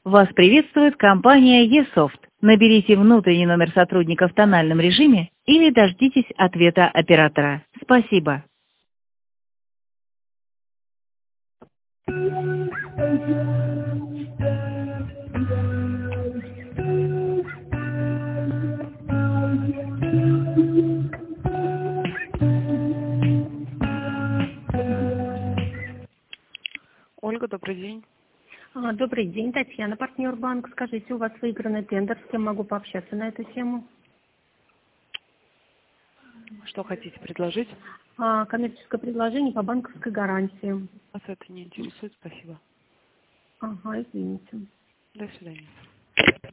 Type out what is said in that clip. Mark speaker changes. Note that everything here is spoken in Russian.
Speaker 1: Вас приветствует компания eSoft. Наберите внутренний номер сотрудника в тональном режиме или дождитесь ответа оператора. Спасибо.
Speaker 2: Ольга, добрый день.
Speaker 3: Добрый день, Татьяна, партнер банк. Скажите, у вас выигранный тендер, с кем могу пообщаться на эту тему?
Speaker 2: Что хотите предложить?
Speaker 3: Коммерческое предложение по банковской гарантии.
Speaker 2: Вас это не интересует, спасибо.
Speaker 3: Ага, извините.
Speaker 2: До свидания.